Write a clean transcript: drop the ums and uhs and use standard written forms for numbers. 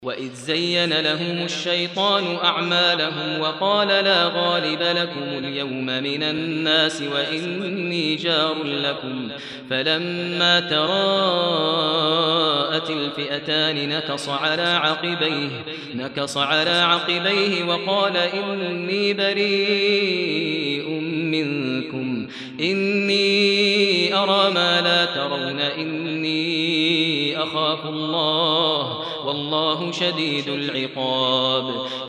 وإذ زين لهم الشيطان أعمالهم وقال لا غالب لكم اليوم من الناس وإني جار لكم فلما تراءت الفئتان نكص على عقبيه وقال إني بريء منكم إني أرى ما لا ترون إني أخاف الله والله شديد العقاب.